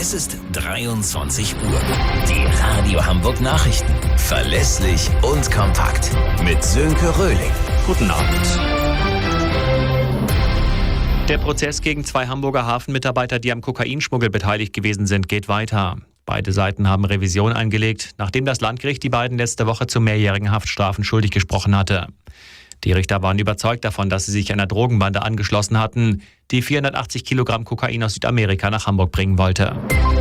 Es ist 23 Uhr. Die Radio Hamburg Nachrichten. Verlässlich und kompakt. Mit Sönke Röhling. Guten Abend. Der Prozess gegen 2 Hamburger Hafenmitarbeiter, die am Kokainschmuggel beteiligt gewesen sind, geht weiter. Beide Seiten haben Revision eingelegt, nachdem das Landgericht die beiden letzte Woche zu mehrjährigen Haftstrafen schuldig gesprochen hatte. Die Richter waren überzeugt davon, dass sie sich einer Drogenbande angeschlossen hatten, die 480 Kilogramm Kokain aus Südamerika nach Hamburg bringen wollte.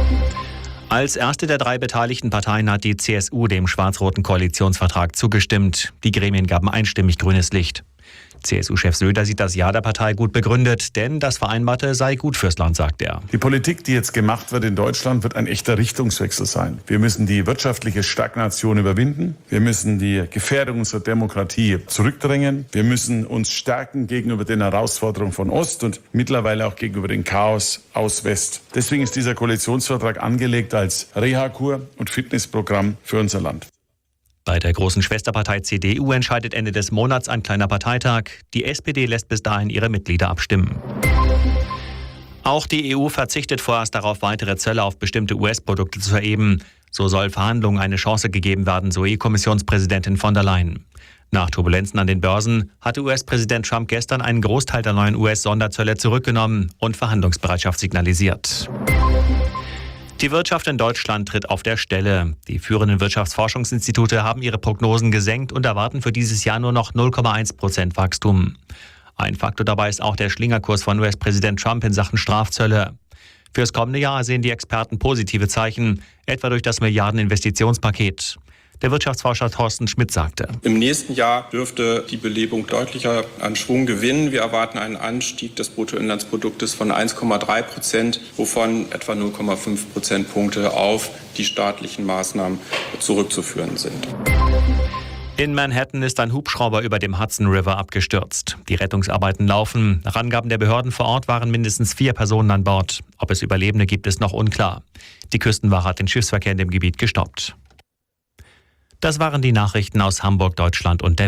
Als erste der 3 beteiligten Parteien hat die CSU dem schwarz-roten Koalitionsvertrag zugestimmt. Die Gremien gaben einstimmig grünes Licht. CSU-Chef Söder sieht das Ja der Partei gut begründet, denn das Vereinbarte sei gut fürs Land, sagt er. Die Politik, die jetzt gemacht wird in Deutschland, wird ein echter Richtungswechsel sein. Wir müssen die wirtschaftliche Stagnation überwinden. Wir müssen die Gefährdung unserer Demokratie zurückdrängen. Wir müssen uns stärken gegenüber den Herausforderungen von Ost und mittlerweile auch gegenüber dem Chaos aus West. Deswegen ist dieser Koalitionsvertrag angelegt als Reha-Kur und Fitnessprogramm für unser Land. Bei der großen Schwesterpartei CDU entscheidet Ende des Monats ein kleiner Parteitag. Die SPD lässt bis dahin ihre Mitglieder abstimmen. Auch die EU verzichtet vorerst darauf, weitere Zölle auf bestimmte US-Produkte zu erheben. So soll Verhandlungen eine Chance gegeben werden, so EU-Kommissionspräsidentin von der Leyen. Nach Turbulenzen an den Börsen hatte US-Präsident Trump gestern einen Großteil der neuen US-Sonderzölle zurückgenommen und Verhandlungsbereitschaft signalisiert. Die Wirtschaft in Deutschland tritt auf der Stelle. Die führenden Wirtschaftsforschungsinstitute haben ihre Prognosen gesenkt und erwarten für dieses Jahr nur noch 0,1% Wachstum. Ein Faktor dabei ist auch der Schlingerkurs von US-Präsident Trump in Sachen Strafzölle. Fürs kommende Jahr sehen die Experten positive Zeichen, etwa durch das Milliardeninvestitionspaket. Der Wirtschaftsforscher Thorsten Schmidt sagte: Im nächsten Jahr dürfte die Belebung deutlicher an Schwung gewinnen. Wir erwarten einen Anstieg des Bruttoinlandsproduktes von 1,3%, wovon etwa 0,5 Prozentpunkte auf die staatlichen Maßnahmen zurückzuführen sind. In Manhattan ist ein Hubschrauber über dem Hudson River abgestürzt. Die Rettungsarbeiten laufen. Nach Angaben der Behörden vor Ort waren mindestens 4 Personen an Bord. Ob es Überlebende gibt, ist noch unklar. Die Küstenwache hat den Schiffsverkehr in dem Gebiet gestoppt. Das waren die Nachrichten aus Hamburg, Deutschland und der